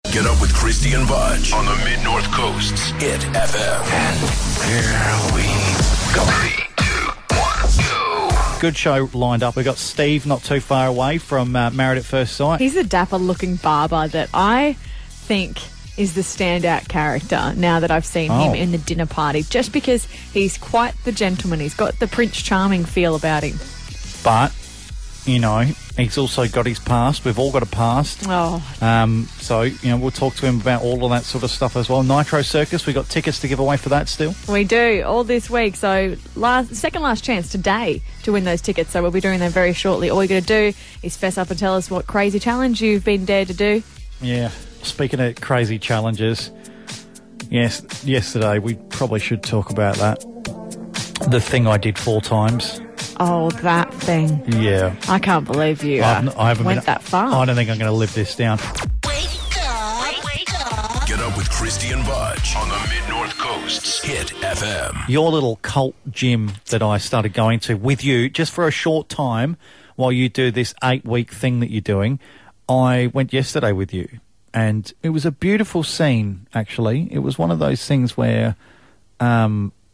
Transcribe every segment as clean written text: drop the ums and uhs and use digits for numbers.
Get up with Christy and Budge on the Mid-North Coast's Hit FM. And here we go. 3, 2, 1, go. Good show lined up. We've got Steve not too far away from Married at First Sight. He's a dapper-looking barber that I think is the standout character now that I've seen him in the dinner party, just because he's quite the gentleman. He's got the Prince Charming feel about him. But, you know, he's also got his past. We've all got a past. So, you know, we'll talk to him about all of that sort of stuff as well. Nitro Circus, we got tickets to give away for that still. We do, all this week. So, second last chance today to win those tickets. So we'll be doing that very shortly. All you got to do is fess up and tell us what crazy challenge you've been dared to do. Yeah. Speaking of crazy challenges, yes, yesterday we probably should talk about that. The thing I did 4 times. Oh, that thing. Yeah. I can't believe you I haven't went that far. I don't think I'm going to live this down. Wake up. Get up with Christy and Budge on the Mid-North Coast's Hit FM. Your little cult gym that I started going to with you just for a short time while you do this 8-week thing that you're doing, I went yesterday with you. And it was a beautiful scene, actually. It was one of those things where I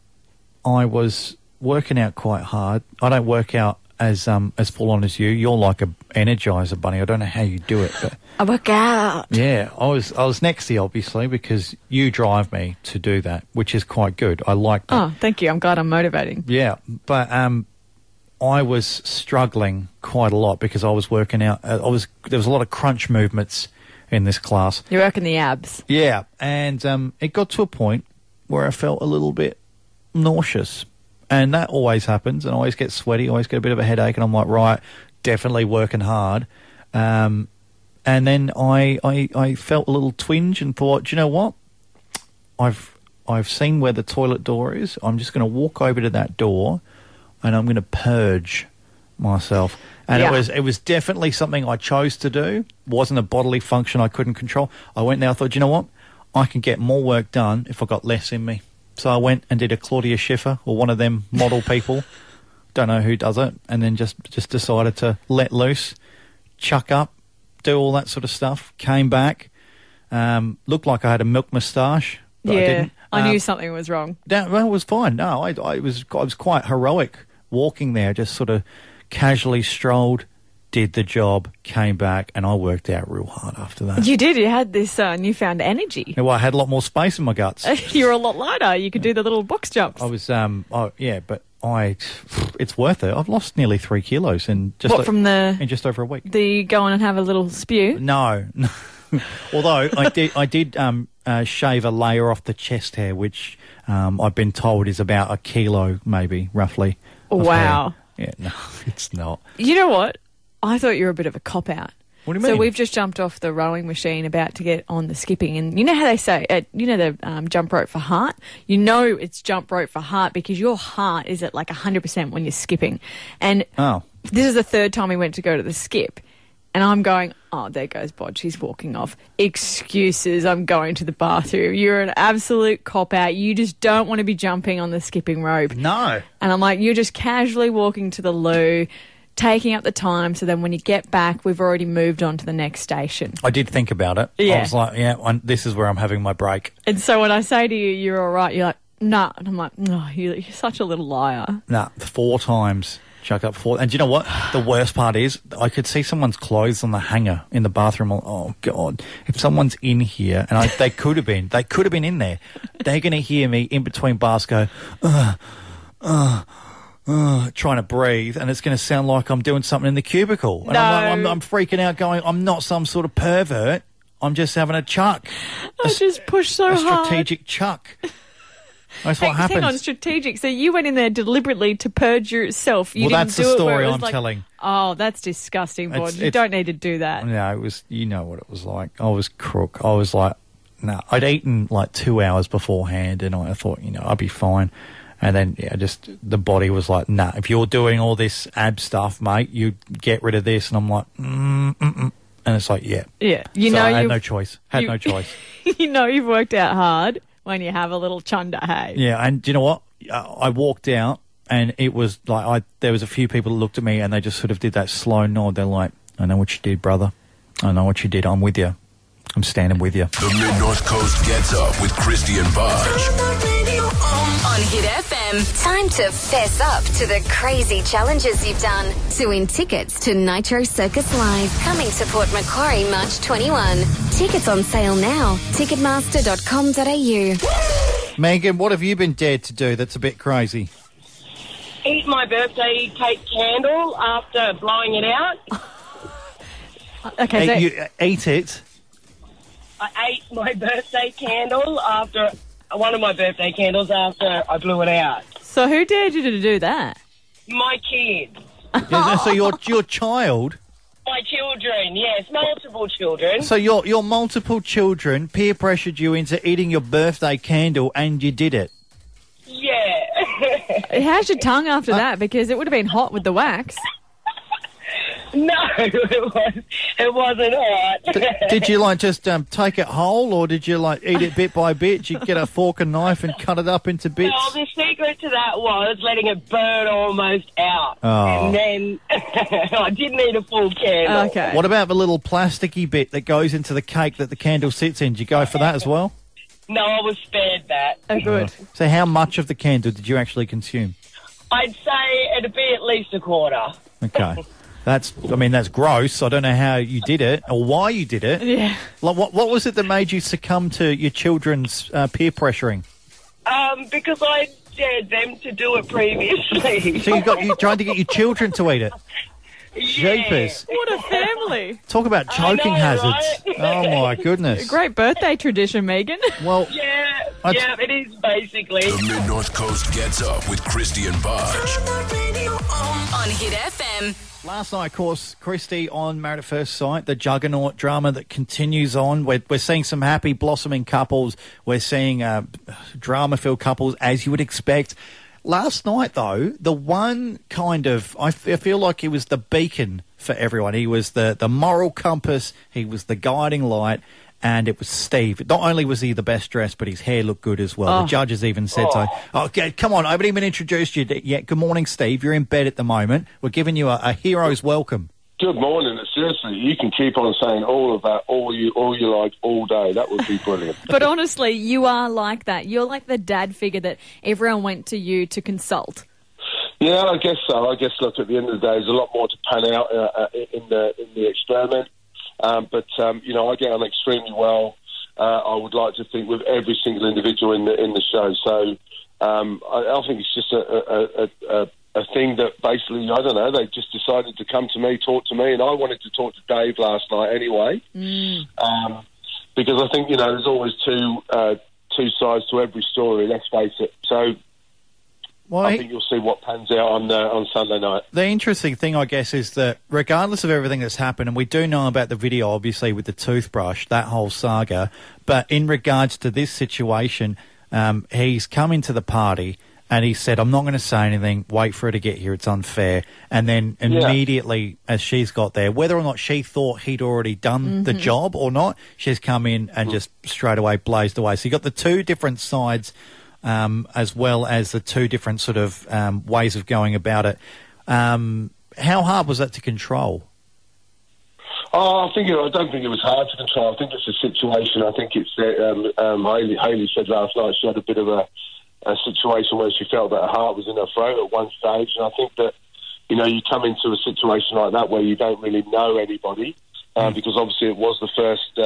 was working out quite hard. I don't work out as full on as you. You're like a Energizer bunny. I don't know how you do it, but I work out. Yeah, I was next to you, obviously, because you drive me to do that, which is quite good. I like that. Oh, thank you. I'm glad I'm motivating. Yeah, but I was struggling quite a lot because I was working out. There was a lot of crunch movements in this class. You're working the abs. Yeah, and it got to a point where I felt a little bit nauseous. And that always happens, and I always get sweaty, always get a bit of a headache, and I'm like, right, definitely working hard. And then I felt a little twinge and thought, do you know what? I've seen where the toilet door is. I'm just going to walk over to that door, and I'm going to purge myself. And it was definitely something I chose to do. Wasn't a bodily function I couldn't control. I went there, I thought, you know what? I can get more work done if I got less in me. So I went and did a Claudia Schiffer or one of them model people. Don't know who does it. And then just decided to let loose, chuck up, do all that sort of stuff. Came back. Looked like I had a milk moustache. But I didn't. I knew something was wrong. Well, it was fine. No, I was quite heroic walking there, just sort of casually strolled, did the job, came back, and I worked out real hard after that. You did. You had this newfound energy. Well, I had a lot more space in my guts. You were a lot lighter. You could do the little box jumps. I was, but it's worth it. I've lost nearly 3 kilos in just in just over a week. The go on and have a little spew? No. Although I did shave a layer off the chest hair, which I've been told is about 1 kilo, maybe roughly. Wow. Hair. Yeah, no, it's not. You know what? I thought you were a bit of a cop-out. What do you mean? So we've just jumped off the rowing machine about to get on the skipping. And you know how they say, the jump rope for heart? You know it's jump rope for heart because your heart is at like 100% when you're skipping. And this is the 3rd time we went to go to the skip. And I'm going, oh, there goes Bod. She's walking off. Excuses. I'm going to the bathroom. You're an absolute cop-out. You just don't want to be jumping on the skipping rope. No. And I'm like, you're just casually walking to the loo, taking up the time, so then when you get back, we've already moved on to the next station. I did think about it. Yeah. I was like, this is where I'm having my break. And so when I say to you, you're all right, you're like, nah. And I'm like, no, you're such a little liar. Nah, 4 times. Chuck up 4. And do you know what? The worst part is I could see someone's clothes on the hanger in the bathroom. Oh, God. If someone's in here, and they could have been in there, they're going to hear me in between baths go, trying to breathe, and it's going to sound like I'm doing something in the cubicle. And I'm freaking out going, I'm not some sort of pervert. I'm just having a chuck. I just pushed so hard. A strategic chuck. That's what happens. Hang on, strategic. So you went in there deliberately to purge yourself. That's the story I'm telling. Oh, that's disgusting, Bod. You don't need to do that. No, it was. You know what it was like. I was crook. I was like, no. I'd eaten like 2 hours beforehand, and I thought, I'd be fine. And then, the body was like, nah. If you're doing all this ab stuff, mate, you get rid of this. And I'm like, And it's like, yeah. Yeah. I had no choice. No choice. You've worked out hard when you have a little chunder, hey? Yeah, and do you know what? I walked out, and it was like there was a few people that looked at me, and they just sort of did that slow nod. They're like, I know what you did, brother. I know what you did. I'm with you. I'm standing with you. The Mid-North Coast gets up with Christy and Budge. On Hit FM, time to fess up to the crazy challenges you've done to win tickets to Nitro Circus Live, coming to Port Macquarie March 21. Tickets on sale now. Ticketmaster.com.au. Megan, what have you been dared to do that's a bit crazy? Eat my birthday cake candle after blowing it out. Okay, so You ate it. I ate my birthday candle after one of my birthday candles after I blew it out. so who dared you to do that? My kids. So your child. My children, yes, multiple children. So your multiple children peer pressured you into eating your birthday candle, and you did it. Yeah. How's your tongue after that? Because it would have been hot with the wax. No, it wasn't hot. Did you just take it whole, or did you eat it bit by bit? Did you get a fork and knife and cut it up into bits? Well, the secret to that was letting it burn almost out. Oh. And then I didn't eat a full candle. Okay. What about the little plasticky bit that goes into the cake that the candle sits in? Did you go for that as well? No, I was spared that. Oh, good. So how much of the candle did you actually consume? I'd say it'd be at least a quarter. Okay. That's gross. I don't know how you did it or why you did it. Yeah. What was it that made you succumb to your children's peer pressuring? Because I dared them to do it previously. So you tried to get your children to eat it. Yeah. Jeepers. What a family. Talk about choking know, hazards. right? Oh, my goodness. Great birthday tradition, Megan. Well, Yeah, I'd- it is basically. The Mid-North Coast gets up with Christy and Budge. On Hit FM. last night, of course, Christy on Married at First Sight, the juggernaut drama that continues on. We're seeing some happy, blossoming couples. We're seeing drama-filled couples, as you would expect. Last night, though, the one I feel like he was the beacon for everyone. He was the moral compass. He was the guiding light. And it was Steve. Not only was he the best dressed, but his hair looked good as well. The judges even said so. Okay, come on, I haven't even introduced you yet. Good morning, Steve. You're in bed at the moment. We're giving you a hero's welcome. Good morning. Seriously, you can keep on saying all of that, all you like, all day. That would be brilliant. But honestly, you are like that. You're like the dad figure that everyone went to you to consult. Yeah, I guess so. I guess, look, at the end of the day, there's a lot more to pan out in the experiment. But you know, I get on extremely well. I would like to think with every single individual in the show. So I think it's just a thing that basically, I don't know, they just decided to come to me, talk to me, and I wanted to talk to Dave last night anyway. Because I think, you know, there's always two sides to every story. Let's face it. So. Well, I think you'll see what pans out on Sunday night. The interesting thing, I guess, is that regardless of everything that's happened, and we do know about the video, obviously, with the toothbrush, that whole saga, but in regards to this situation, he's come into the party and he said, I'm not going to say anything, wait for her to get here, it's unfair. And then immediately, as she's got there, whether or not she thought he'd already done the job or not, she's come in and just straight away blazed away. So you've got the two different sides, as well as the two different sort of ways of going about it. How hard was that to control? I don't think it was hard to control. I think it's a situation. I think it's Hayley said last night she had a bit of a situation where she felt that her heart was in her throat at one stage, and I think that, you know, you come into a situation like that where you don't really know anybody, because obviously it was the first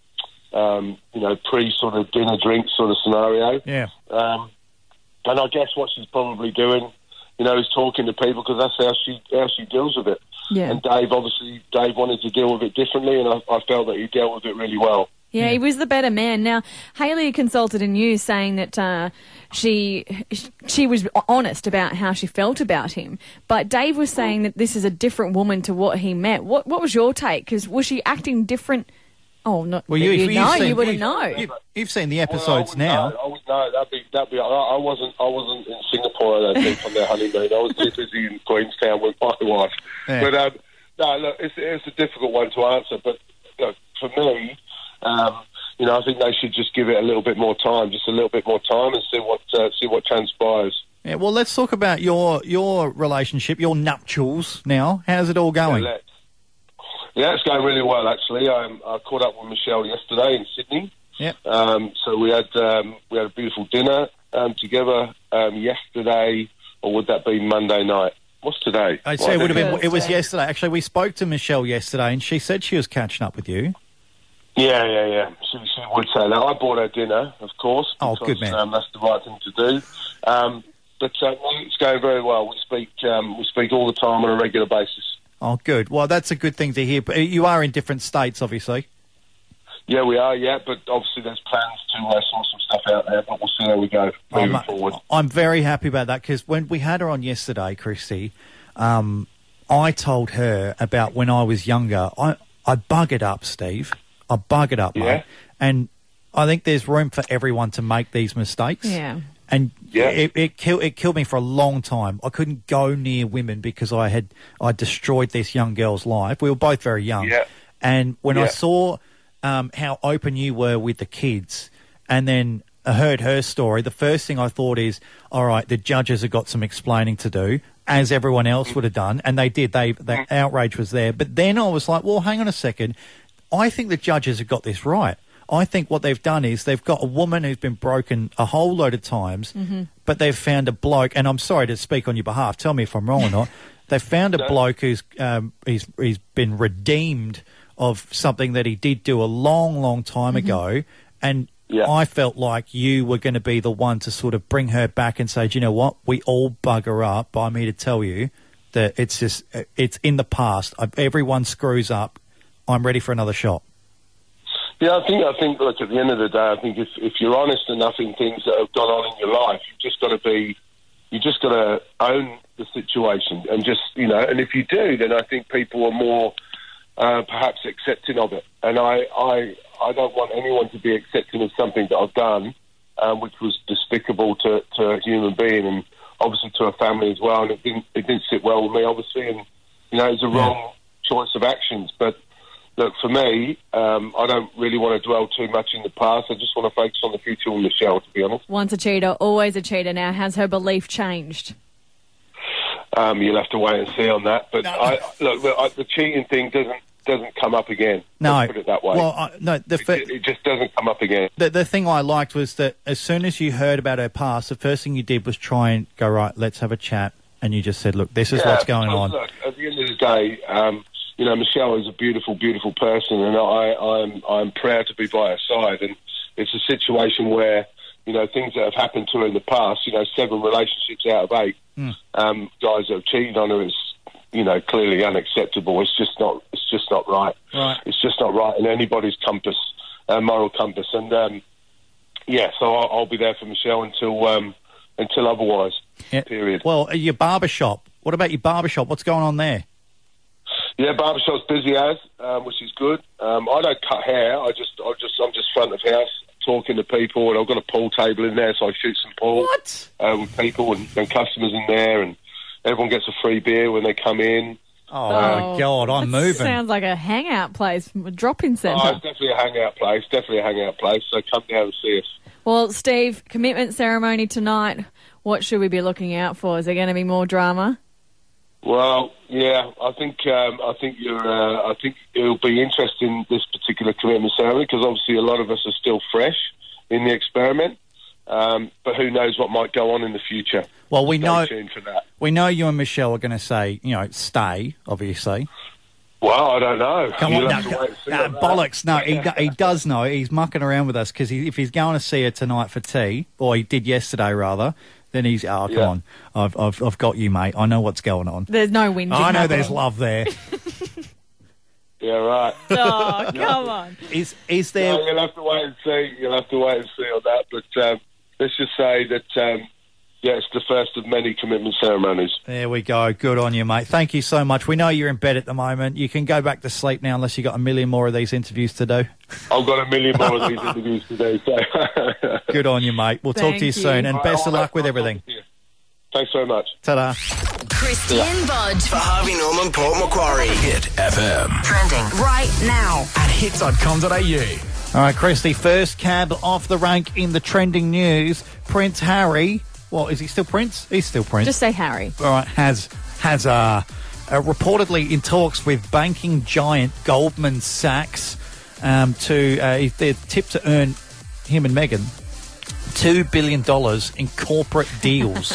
pre sort of dinner drink sort of scenario. Yeah. And I guess what she's probably doing, you know, is talking to people, because that's how she deals with it. Yeah. And Dave wanted to deal with it differently, and I felt that he dealt with it really well. Yeah, he was the better man. Now, Hayley consulted in you saying that she was honest about how she felt about him, but Dave was saying that this is a different woman to what he met. What was your take? Because was she acting different? Oh, no. Well, you wouldn't know. You've seen the episodes now. I would know. That'd be. I wasn't in Singapore, I don't think, on their honeymoon. I was too busy in Queenstown with my wife. Yeah. But no, look, it's a difficult one to answer. But look, for me, you know, I think they should just give it a little bit more time, and see what transpires. Yeah. Well, let's talk about your relationship, your nuptials now. How's it all going? Yeah, it's going really well, actually. I caught up with Michelle yesterday in Sydney. Yep. So we had a beautiful dinner together yesterday, or would that be Monday night? What's today? I'd say it would have been. It was yesterday. Actually, we spoke to Michelle yesterday, and she said she was catching up with you. Yeah. She would say that. I bought her dinner, of course. Oh, because, good man. That's the right thing to do. But it's going very well. We speak all the time on a regular basis. Oh, good. Well, that's a good thing to hear. But you are in different states, obviously. Yeah, we are, but obviously there's plans to sort some stuff out there, but we'll see how we go moving forward. I'm very happy about that, because when we had her on yesterday, Christy, I told her about when I was younger. I buggered up, Steve. I buggered up, mate. And I think there's room for everyone to make these mistakes. Yeah. And it killed me for a long time. I couldn't go near women because I destroyed this young girl's life. We were both very young. Yeah. And when I saw how open you were with the kids, and then I heard her story, the first thing I thought is, all right, the judges have got some explaining to do, as everyone else would have done, and they did. The outrage was there. But then I was like, well, hang on a second. I think the judges have got this right. I think what they've done is they've got a woman who's been broken a whole load of times, but they've found a bloke, and I'm sorry to speak on your behalf, tell me if I'm wrong or not, they've found a bloke who's he's been redeemed of something that he did do a long, long time ago, and I felt like you were going to be the one to sort of bring her back and say, do you know what, we all bugger up, but I'm here to tell you that it's in the past. Everyone screws up. I'm ready for another shot. Yeah, I think. Look, at the end of the day, I think if you're honest enough in things that have gone on in your life, you just got to own the situation, and and if you do, then I think people are more perhaps accepting of it. And I don't want anyone to be accepting of something that I've done, which was despicable to a human being, and obviously to a family as well. And it didn't sit well with me, obviously, and it was a wrong choice of actions, but. Look, for me, I don't really want to dwell too much in the past. I just want to focus on the future with Michelle, to be honest. Once a cheater, always a cheater. Now, has her belief changed? You'll have to wait and see on that. But the cheating thing doesn't come up again. No, let's put it that way. Well, it just doesn't come up again. The thing I liked was that as soon as you heard about her past, the first thing you did was try and go, right, let's have a chat. And you just said, look, this is what's going on. Look, at the end of the day, Michelle is a beautiful, beautiful person, and I'm proud to be by her side. And it's a situation where, things that have happened to her in the past, 7 relationships out of 8, guys that have cheated on her is, clearly unacceptable. It's just not right. Right. It's just not right in anybody's compass, moral compass. And so I'll be there for Michelle until otherwise. Yeah. Period. Well, your barbershop. What about your barbershop? What's going on there? Yeah, barbershop's busy which is good. I don't cut hair. I'm just front of house talking to people, and I've got a pool table in there, so I shoot some pool with people and customers in there, and everyone gets a free beer when they come in. Oh, God, I'm moving. Sounds like a hangout place, a drop-in centre. It's definitely a hangout place. So come down and see us. Well, Steve, commitment ceremony tonight. What should we be looking out for? Is there going to be more drama? Well, yeah, I think it'll be interesting, this particular commitment ceremony, because obviously a lot of us are still fresh in the experiment. But who knows what might go on in the future? Well, we know for that. We know you and Michelle are going to say, stay, obviously. Well, I don't know. Come on, bollocks. No, he does know. He's mucking around with us, because if he's going to see her tonight for tea, or he did yesterday rather, then he's, come on, I've got you, mate. I know what's going on. There's no whinging. I know there's love there. Yeah, right. Oh, come on. Is there... No, you'll have to wait and see. On that. But let's just say that, it's the first of many commitment ceremonies. There we go. Good on you, mate. Thank you so much. We know you're in bed at the moment. You can go back to sleep now unless you've got a million more of these interviews to do. I've got a million more of these interviews to do. So. Good on you, mate. We'll talk to you soon, and best of luck with everything. Thanks very much. Ta-da. Christy and Bodge For Harvey Norman, Port Macquarie. Hit FM. trending right now. At hits.com.au. All right, Christy, first cab off the rank in the trending news. Prince Harry. Well, is he still Prince? He's still Prince. Just say Harry. All right, has reportedly in talks with banking giant Goldman Sachs they're tipped to earn, him and Meghan, $2 billion in corporate deals.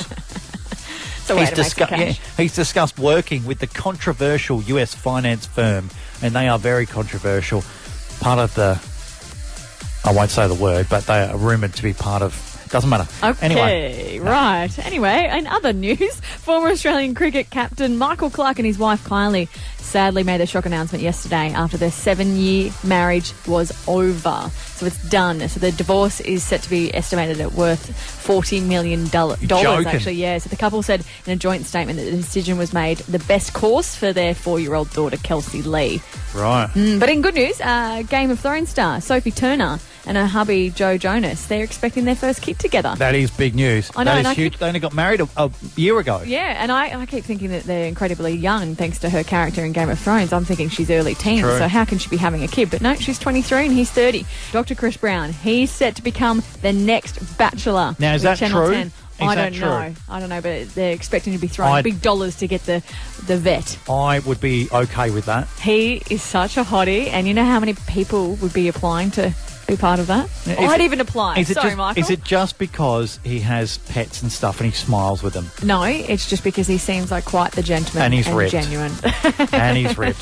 He's discussed working with the controversial US finance firm, and they are very controversial. Part of I won't say the word, but they are rumoured to be part of. Doesn't matter. Okay, anyway. Right. Anyway, in other news, former Australian cricket captain Michael Clarke and his wife Kylie sadly made a shock announcement yesterday after their 7-year marriage was over. So it's done. So the divorce is set to be estimated at worth $40 million. Actually, yeah. So the couple said in a joint statement that the decision was made the best course for their 4-year-old daughter, Kelsey Lee. Right. But in good news, Game of Thrones star Sophie Turner and her hubby Joe Jonas, they're expecting their first kid together. That is big news. I know. That is huge. They only got married a year ago. Yeah, and I keep thinking that they're incredibly young thanks to her character in Game of Thrones. I'm thinking she's early teens, True. so how can she be having a kid? But no, she's 23 and he's 30. Dr. Chris Brown, he's set to become the next Bachelor. Now, is that Channel true? 10. I don't know, but they're expecting to be throwing big dollars to get the vet. I would be okay with that. He is such a hottie, and you know how many people would be applying to be part of that? I'd even apply. Michael. Is it just because he has pets and stuff and he smiles with them? No, it's just because he seems like quite the gentleman and he's ripped. Genuine. And he's ripped.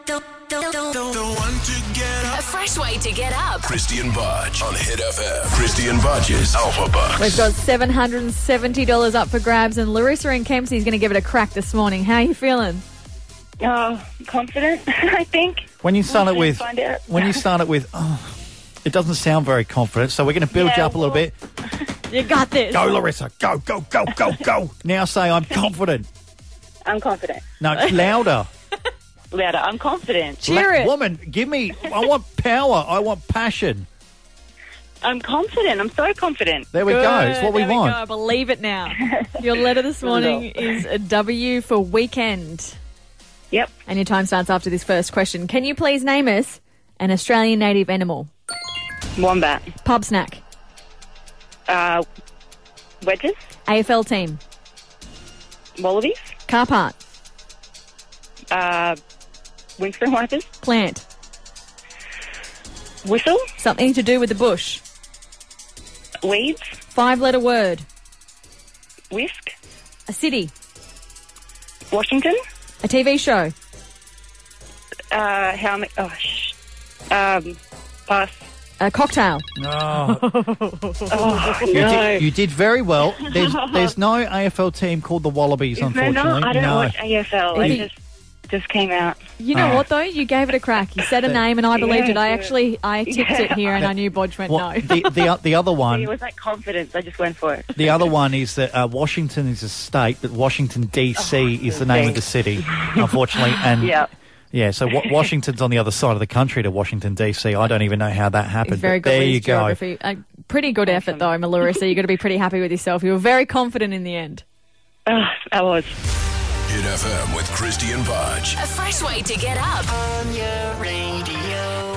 A fresh way to get up. Christy and Budge on Hit FM. Christy and Budge's Alpha Bucks. We've got $770 up for grabs, and Larissa in Kempsey is going to give it a crack this morning. How are you feeling? Confident, I think. When you start it with, it doesn't sound very confident, so we're going to build you up a little bit. You got this. Go, Larissa. Go, go, go, go, go. Now say, I'm confident. I'm confident. No, louder. Louder. I'm confident. Cheer it. Woman, give me, I want power. I want passion. I'm confident. I'm so confident. There we go. It's what we want. Go. Believe it now. Your letter this morning is a W for weekend. Yep. And your time starts after this first question. Can you please name us an Australian native animal? Wombat. Pub snack. Wedges. AFL team. Wallabies. Car part. Windscreen wipers. Plant. Whistle. Something to do with the bush. Weeds. 5-letter word. Whisk. A city. Washington. A TV show. Pass. A cocktail. Oh. You did very well. There's no AFL team called the Wallabies, unfortunately. I don't watch AFL. It just came out. You know what, though? You gave it a crack. You said a name and I believed it. I tipped it here and I knew Bodge went no. The other one... It was like confidence. I just went for it. The other one is that Washington is a state, but Washington, D.C. is the name of the city, unfortunately. And yeah, so Washington's on the other side of the country to Washington, D.C. I don't even know how that happened. It's very good. There you go. Pretty good effort, though, Melissa. You've got to be pretty happy with yourself. You were very confident in the end. I was. Hit FM with Christy and Budge. A fresh way to get up. On your radio.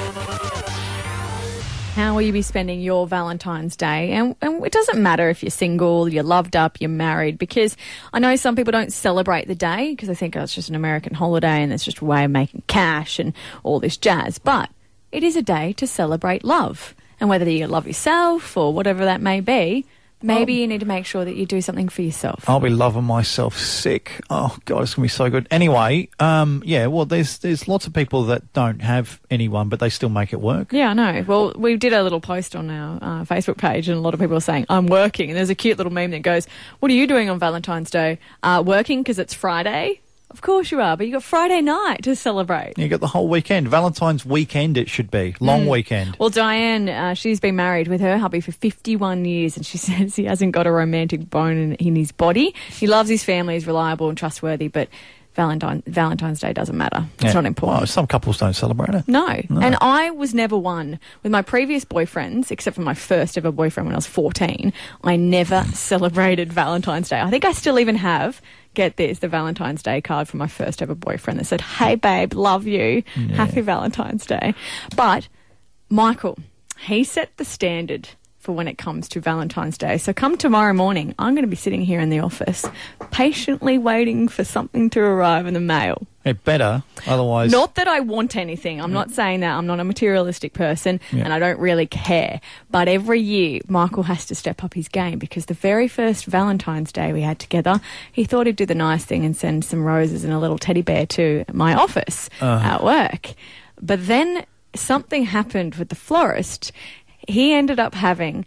How will you be spending your Valentine's Day? And it doesn't matter if you're single, you're loved up, you're married, because I know some people don't celebrate the day because they think, it's just an American holiday and it's just a way of making cash and all this jazz. But it is a day to celebrate love. And whether you love yourself or whatever that may be, maybe you need to make sure that you do something for yourself. I'll be loving myself sick. Oh, God, it's going to be so good. Anyway, there's lots of people that don't have anyone, but they still make it work. Yeah, I know. Well, we did a little post on our Facebook page, and a lot of people are saying, I'm working. And there's a cute little meme that goes, what are you doing on Valentine's Day? Working because it's Friday? Of course you are, but you got Friday night to celebrate. You got the whole weekend. Valentine's weekend it should be. Long weekend. Well, Diane, she's been married with her hubby for 51 years, and she says he hasn't got a romantic bone in his body. He loves his family, he's reliable and trustworthy, but Valentine's Day doesn't matter. It's not important. Well, some couples don't celebrate it. No. And I was never one. With my previous boyfriends, except for my first ever boyfriend when I was 14, I never celebrated Valentine's Day. I think I still even have, get this, the Valentine's Day card from my first ever boyfriend that said, hey, babe, love you. Yeah. Happy Valentine's Day. But Michael, he set the standard for when it comes to Valentine's Day. So come tomorrow morning, I'm going to be sitting here in the office patiently waiting for something to arrive in the mail. It better, otherwise... Not that I want anything. I'm not saying that. I'm not a materialistic person and I don't really care. But every year, Michael has to step up his game because the very first Valentine's Day we had together, he thought he'd do the nice thing and send some roses and a little teddy bear to my office at work. But then something happened with the florist. He ended up having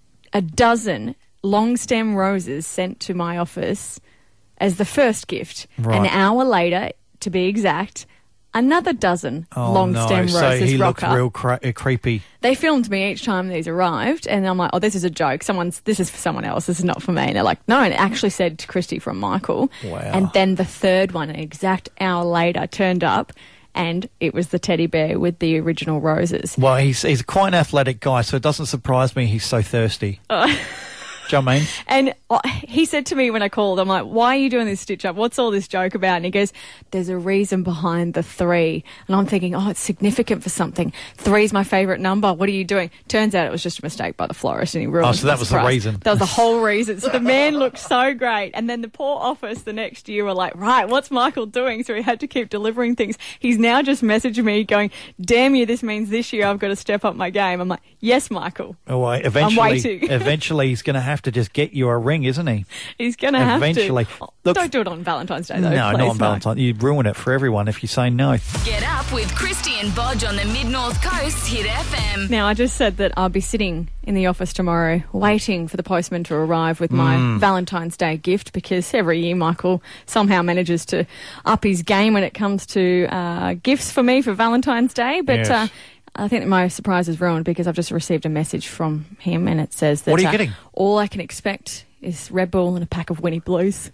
a dozen long stem roses sent to my office as the first gift. Right. An hour later, to be exact, another dozen long stem roses so he rock looked up. real creepy. They filmed me each time these arrived, and I'm like, oh, this is a joke. This is for someone else. This is not for me. And they're like, no, and it actually said to Christy from Michael. Wow. And then the third one, an exact hour later, turned up, and it was the teddy bear with the original roses. Well, he's quite an athletic guy, so it doesn't surprise me he's so thirsty. Do you know what I mean? And he said to me when I called, I'm like, why are you doing this stitch up? What's all this joke about? And he goes, there's a reason behind the 3. And I'm thinking, oh, it's significant for something. 3 is my favourite number. What are you doing? Turns out it was just a mistake by the florist and he ruined so that my was surprise. the reason. That was the whole reason. So the man looked so great. And then the poor office the next year were like, right, what's Michael doing? So he had to keep delivering things. He's now just messaging me going, damn you, this means this year I've got to step up my game. I'm like, yes, Michael. Oh, well, eventually he's going to have to just get you a ring, isn't he? He's going to have to. Eventually. Look, don't do it on Valentine's Day, though. No, please, not on Valentine's. You ruin it for everyone if you say no. Get up with Christy and Bodge on the Mid-North Coast Hit FM. Now, I just said that I'll be sitting in the office tomorrow waiting for the postman to arrive with my Valentine's Day gift because every year Michael somehow manages to up his game when it comes to gifts for me for Valentine's Day. But Yes. I think that my surprise is ruined because I've just received a message from him and it says that What are you getting? all I can expect is Red Bull and a pack of Winnie Blues.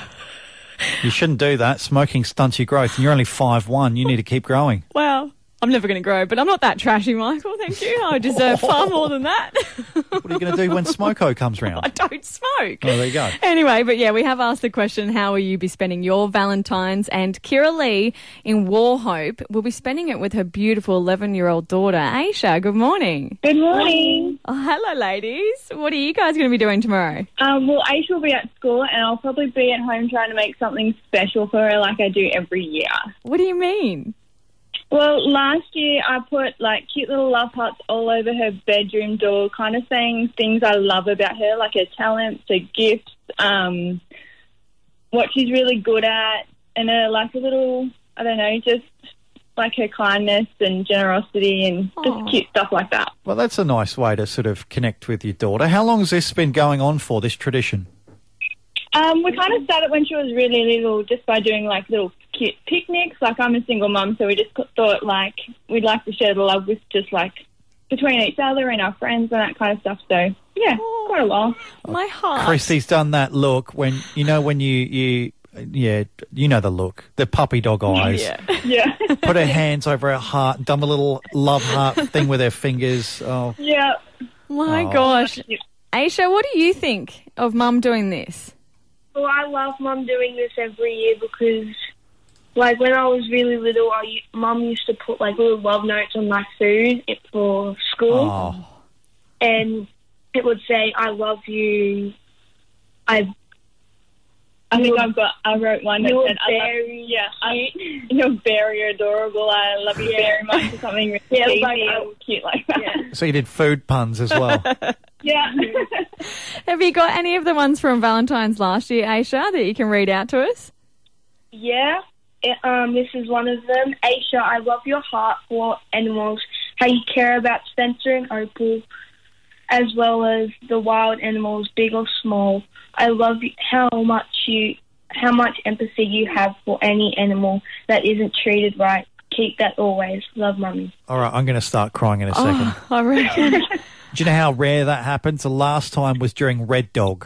You shouldn't do that. Smoking stunts your growth, and you're only 5'1". You need to keep growing. Well, I'm never going to grow, but I'm not that trashy, Michael, thank you. I deserve far more than that. What are you going to do when Smoko comes round? I don't smoke. Oh, there you go. Anyway, but yeah, we have asked the question, how will you be spending your Valentine's? And Kira Lee in Warhope will be spending it with her beautiful 11-year-old daughter, Aisha. Good morning. Good morning. Oh, hello, ladies. What are you guys going to be doing tomorrow? Well, Aisha will be at school and I'll probably be at home trying to make something special for her like I do every year. What do you mean? Well, last year I put like cute little love hearts all over her bedroom door, kind of saying things I love about her, like her talents, her gifts, what she's really good at, and like a little, I don't know, just like her kindness and generosity and just cute stuff like that. Well, that's a nice way to sort of connect with your daughter. How long has this been going on for, this tradition? We kind of started when she was really little just by doing like little cute picnics. Like I'm a single mum, so we just thought like we'd like to share the love with just like between each other and our friends and that kind of stuff. So yeah, quite a while. My heart. Christy's done that look when you know the look, the puppy dog eyes. Yeah. Put her hands over her heart, done a little love heart thing with her fingers. Oh, Yeah. My gosh. Aisha, what do you think of Mum doing this? Well, I love Mum doing this every year because, like, when I was really little, Mum used to put, like, little love notes on my food for school. Oh. And it would say, I love you. I wrote one that You're said, very you're very adorable. I love you very much or something really cute like that. Yeah. So you did food puns as well. Yeah. Have you got any of the ones from Valentine's last year, Aisha, that you can read out to us? Yeah. This is one of them. Aisha, I love your heart for animals, how you care about Spencer and Opal, as well as the wild animals, big or small. I love how much empathy you have for any animal that isn't treated right. Keep that always. Love, Mummy. All right, I'm going to start crying in a second. I reckon. Do you know how rare that happens? The last time was during Red Dog.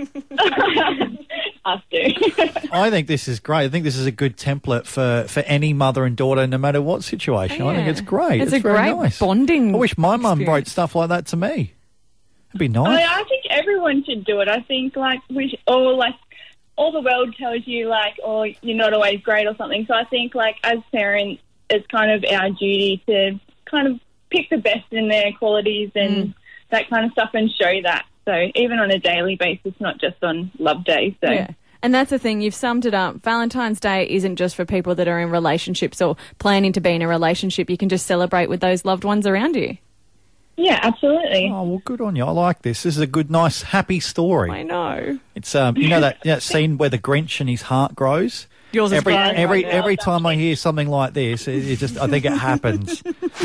Us do. I think this is great. I think this is a good template for any mother and daughter, no matter what situation. I think it's great. It's a very great nice. bonding I wish my mum experience. wrote stuff like that to me. It'd be nice. I think everyone should do it. I think all the world tells you you're not always great or something. So I think as parents, it's kind of our duty to kind of pick the best in their qualities and that kind of stuff and show that. So even on a daily basis, not just on love days. So. Yeah. And that's the thing, you've summed it up. Valentine's Day isn't just for people that are in relationships or planning to be in a relationship. You can just celebrate with those loved ones around you. Yeah, absolutely. Oh, well, good on you. I like this. This is a good, nice, happy story. I know. It's you know that scene where the Grinch and his heart grows? Yours is fine. Every time I hear something like this, it just I think it happens.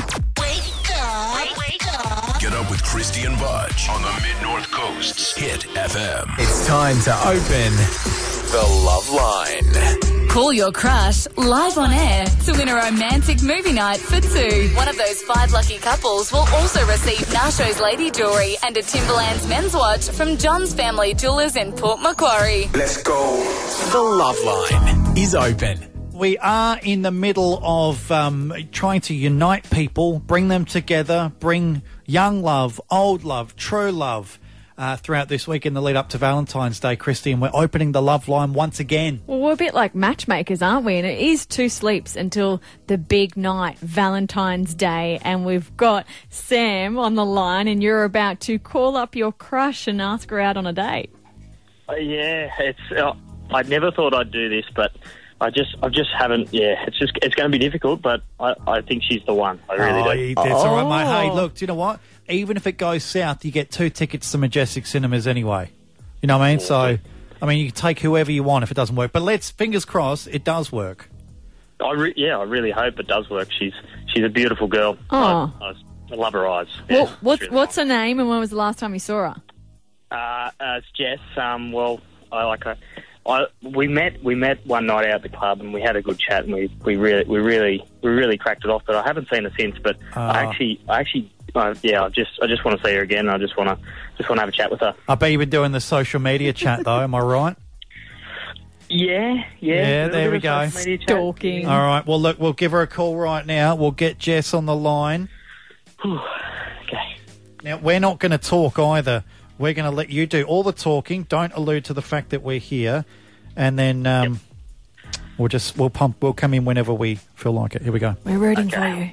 Get up with Christy and Budge on the Mid-North Coast's Hit FM. It's time to open the Love Line. Call your crush live on air to win a romantic movie night for two. One of those 5 lucky couples will also receive Nasho's lady jewellery and a Timberland's men's watch from John's Family Jewellers in Port Macquarie. Let's go. The Love Line is open. We are in the middle of trying to unite people, bring them together, bring young love, old love, true love throughout this week in the lead up to Valentine's Day, Christy, and we're opening the Love Line once again. Well, we're a bit like matchmakers, aren't we? And it is 2 sleeps until the big night, Valentine's Day, and we've got Sam on the line, and you're about to call up your crush and ask her out on a date. Yeah, it's. I never thought I'd do this, but I just haven't. Yeah, it's going to be difficult, but I think she's the one. I really do. That's all right, mate. Hey, look, do you know what? Even if it goes south, you get 2 tickets to Majestic Cinemas anyway. You know what I mean? So, I mean, you can take whoever you want if it doesn't work. But fingers crossed, it does work. I really hope it does work. She's a beautiful girl. Oh. I love her eyes. Yeah, what's her name, and when was the last time you saw her? It's Jess. Well, I like her. We met one night out at the club and we had a good chat and we really cracked it off. But I haven't seen her since. But I just want to see her again. I just want to have a chat with her. I bet you've been doing the social media chat though. Am I right? Yeah. There we go. Stalking. All right. Well, look, we'll give her a call right now. We'll get Jess on the line. Okay. Now we're not going to talk either. We're going to let you do all the talking. Don't allude to the fact that we're here, and then we'll come in whenever we feel like it. Here we go. We're rooting for you.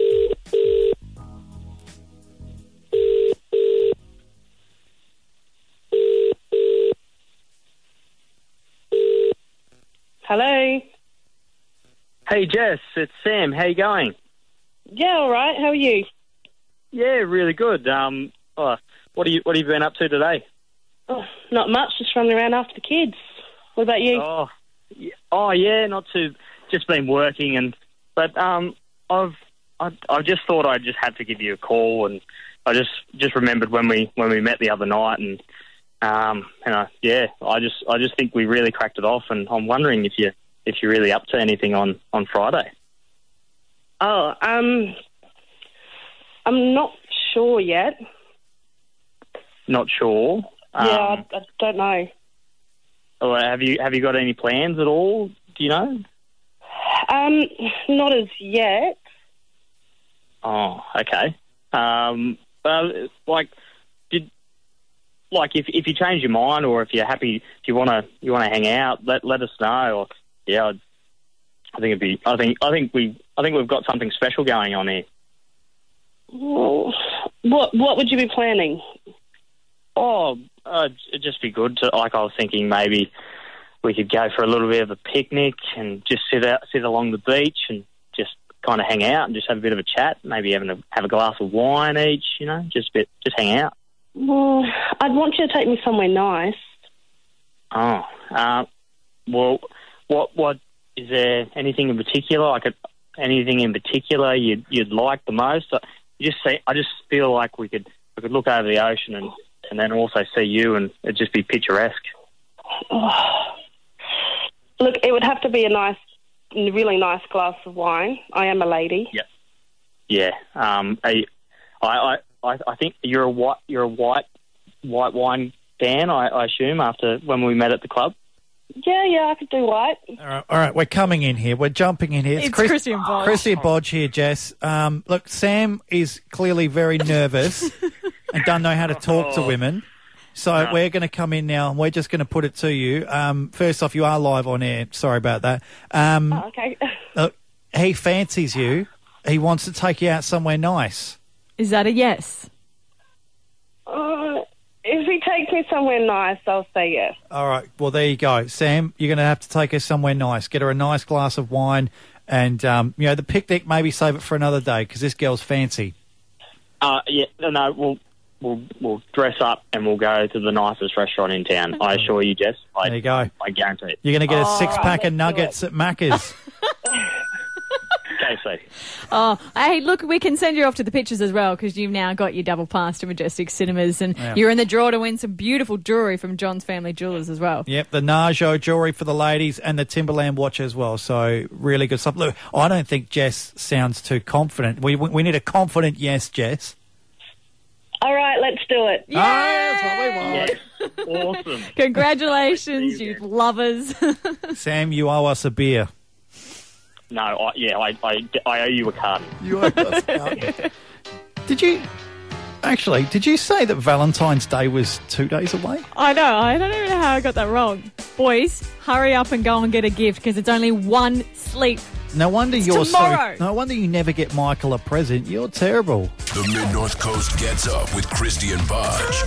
Hello. Hey Jess, it's Sam. How you going? Yeah, all right. How are you? Yeah, really good. What have you been up to today? Oh, not much. Just running around after the kids. What about you? Oh yeah, not too. Just been working, but I've just thought I just had to give you a call, and I just remembered when we met the other night, and I just think we really cracked it off, and I'm wondering if you're really up to anything on Friday. Oh, I'm not sure yet. Not sure. I don't know. Or have you got any plans at all? Do you know? Not as yet. Oh, okay. If you change your mind, or if you're happy, if you want to hang out, let us know. Or I think we've got something special going on here. Well, what would you be planning? Oh, it'd just be good to, I was thinking maybe we could go for a little bit of a picnic and just sit along the beach and just kind of hang out and just have a bit of a chat, maybe have a glass of wine each, just hang out. Well, I'd want you to take me somewhere nice. Oh, well, what is there anything in particular? Anything in particular you'd like the most? I just feel like we could look over the ocean and then also see you, and it'd just be picturesque. Oh. Look, it would have to be a really nice glass of wine. I am a lady. Yeah. I think you're a white wine fan, I assume, after when we met at the club. Yeah, I could do white. All right, we're coming in here. We're jumping in here. It's Christy and Bodge. Christy and Bodge here, Jess. Look, Sam is clearly very nervous and doesn't know how to talk to women. So we're going to come in now, and we're just going to put it to you. First off, you are live on air. Sorry about that. Okay. Look, he fancies you. He wants to take you out somewhere nice. Is that a yes? take me somewhere nice, I'll say yes. All right. Well, there you go. Sam, you're going to have to take her somewhere nice. Get her a nice glass of wine and, the picnic, maybe save it for another day because this girl's fancy. We'll dress up and we'll go to the nicest restaurant in town. I assure you, Jess. There you go. I guarantee it. You're going to get a six-pack of nuggets at Macca's. KFC. Oh, hey, look, we can send you off to the pictures as well because you've now got your double pass to Majestic Cinemas and you're in the draw to win some beautiful jewellery from John's Family Jewellers as well. Yep, the Najo jewellery for the ladies and the Timberland watch as well. So really good stuff. Look, I don't think Jess sounds too confident. We need a confident yes, Jess. All right, let's do it. Yeah, that's what we want. Awesome. Congratulations, you lovers. Sam, you owe us a beer. No, I owe you a card. You owe us a card. Did you say that Valentine's Day was 2 days away? I know. I don't even know how I got that wrong. Boys, hurry up and go and get a gift because it's only one sleep. No wonder tomorrow. No wonder you never get Michael a present. You're terrible. The Mid-North Coast gets up with Christy and Budge.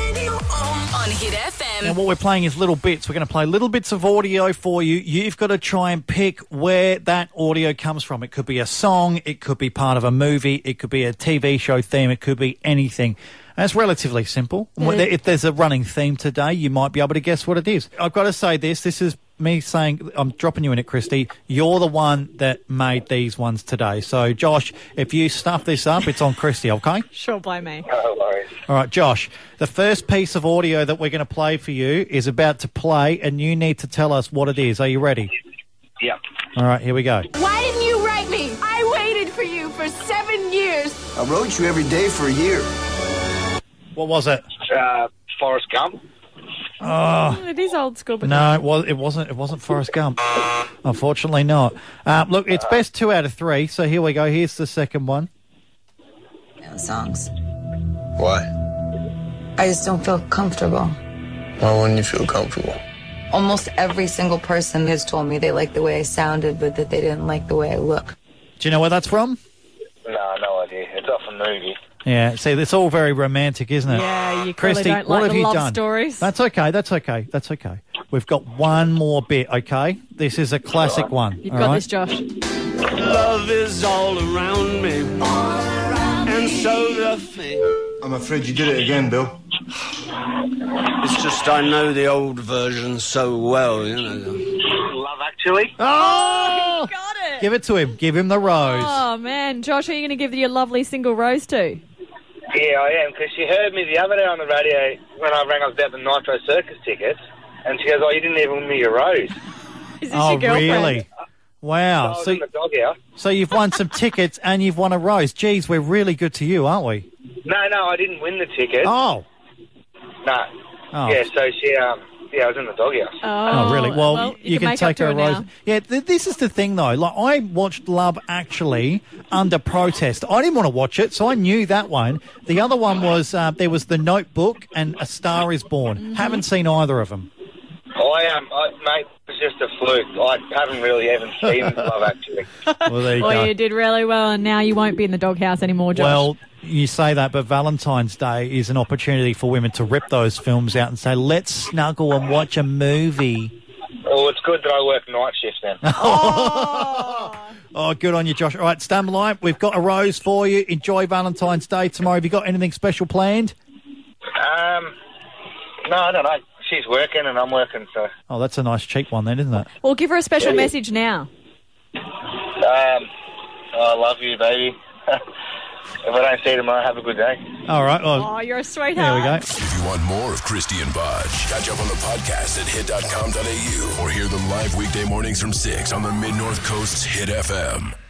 On Hit FM. Now, what we're playing is little bits. We're going to play little bits of audio for you. You've got to try and pick where that audio comes from. It could be a song. It could be part of a movie. It could be a TV show theme. It could be anything. And it's relatively simple. If there's a running theme today, you might be able to guess what it is. I've got to say this. This is me saying, I'm dropping you in it, Christy. You're the one that made these ones today. So, Josh, if you stuff this up, it's on Christy, okay? Sure, blame me. No worries. All right, Josh, the first piece of audio that we're going to play for you is about to play, and you need to tell us what it is. Are you ready? Yep. All right, here we go. Why didn't you write me? I waited for you for 7 years. I wrote you every day for a year. What was it? Forrest Gump. Oh. It is old school, but No, it wasn't Forrest Gump. Unfortunately not. Look, it's best 2 out of 3, so here we go. Here's the second one. No songs. Why? I just don't feel comfortable. Why wouldn't you feel comfortable? Almost every single person has told me they liked the way I sounded, but that they didn't like the way I look. Do you know where that's from? No idea. It's off a movie. Yeah, see, it's all very romantic, isn't it? Yeah, you Christy, clearly don't what like have the you love done? stories. That's okay. We've got one more bit, okay? This is a classic one. You've all got right? this, Josh. Love is all around me, and so the fate. I'm afraid you did it again, Bill. It's just I know the old version so well, you know. Love Actually. Oh! He got it. Give it to him. Give him the rose. Oh, man. Josh, who are you going to give your lovely single rose to? Yeah, I am, because she heard me the other day on the radio when I rang up about the Nitro Circus tickets, and she goes, "Oh, you didn't even win me your rose." Is this Oh, your girlfriend? really? Wow. I was in the doghouse. So you've won some tickets and you've won a rose. Geez, we're really good to you, aren't we? No, I didn't win the ticket. Oh. No. Oh. Yeah, so she, I was in the doghouse. Oh, really? Well, you can make up take to her a it rose. now. Yeah, this is the thing, though. Like, I watched Love Actually under protest. I didn't want to watch it, so I knew that one. The other one was, there was The Notebook and A Star Is Born. Mm-hmm. Haven't seen either of them. Mate, it's just a fluke. I haven't really even seen Love Actually. Well, there you go. Well, you did really well, and now you won't be in the doghouse anymore, Josh. Well, you say that, but Valentine's Day is an opportunity for women to rip those films out and say, let's snuggle and watch a movie. Oh, it's good that I work night shifts then. Oh, good on you, Josh. All right, stand by. We've got a rose for you. Enjoy Valentine's Day tomorrow. Have you got anything special planned? No, I don't know. She's working and I'm working, so... Oh, that's a nice cheap one then, isn't it? Well, give her a special message now. I love you, baby. If I don't see you tomorrow, have a good day. All right. Well, Oh, you're a sweetheart. there we go. If you want more of Christy and Budge, catch up on the podcast at hit.com.au or hear them live weekday mornings from 6 on the Mid-North Coast's Hit FM.